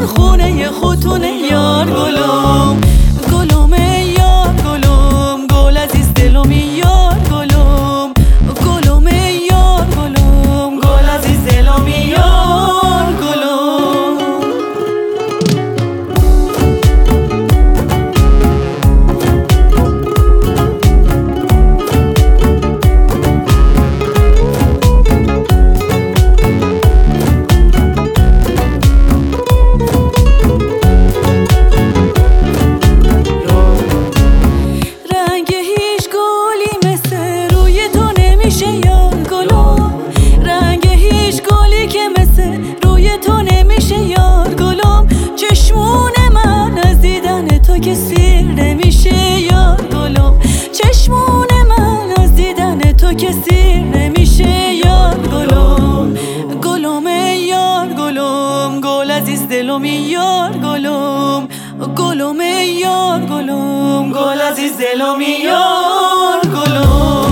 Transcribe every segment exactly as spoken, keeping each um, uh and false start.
پر خونه خودتونه یار گلم گلم یار گلم گل عزیز دلم یار گلم گلم یار گلم گل عزیز دلم یار گلم که سیر نمیشه یار گلم چشمون من از دیدن تو که سیر نمیشه یار گلم گلم یار گلم گل عزیز دلم یار گلم گلم یار گلم گل عزیز دلم یار گلم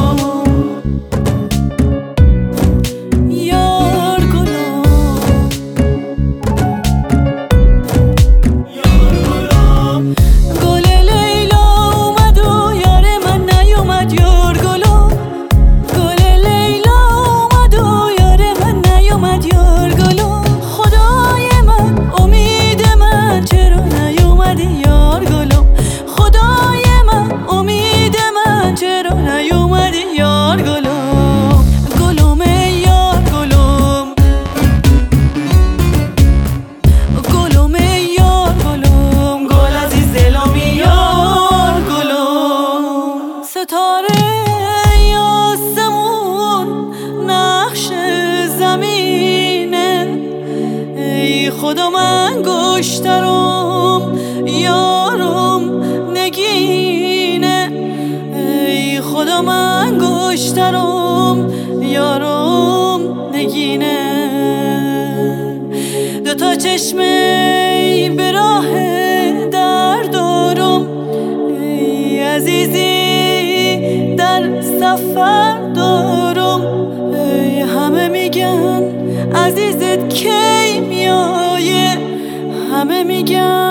ستاره آسمون نقش زمینه ای خدا من گشترم یارم نگینه ای خدا من گشترم یارم نگینه دوتا چشمه به راه در دارم ای عزیزی در سفر دارم ای همه میگن عزیزت کی میایه همه میگن